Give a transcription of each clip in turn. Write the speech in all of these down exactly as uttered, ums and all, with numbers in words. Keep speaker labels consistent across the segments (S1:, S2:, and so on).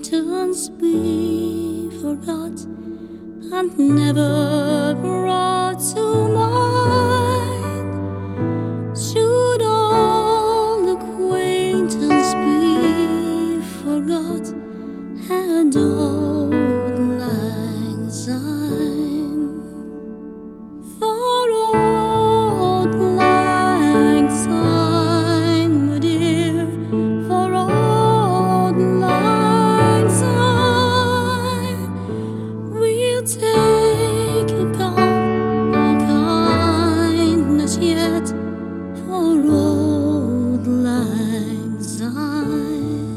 S1: acquaintance be forgot and never brought to mind? Should all acquaintance be forgot and old lang syne? For old lang syne, my dear, for old lang syne, we'll take account all kindness yet for old lang syne.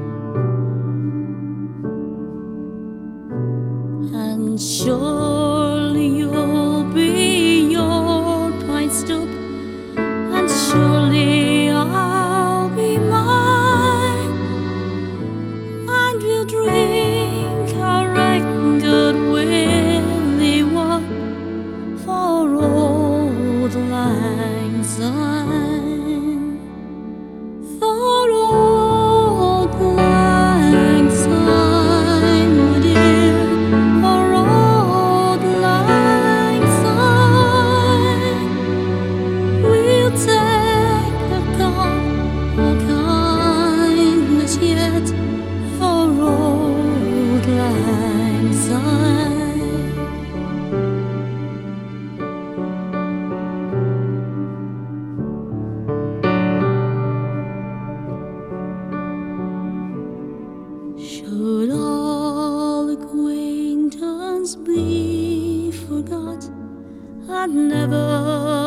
S1: And surely you'll be your pine stoop, and surely I'll be mine, and we'll drink our right good willy one for old lang syne, for old lang syne, my dear, for old lang syne. We'll take account all kindness yet for old lang syne. Should all acquaintance be forgot and never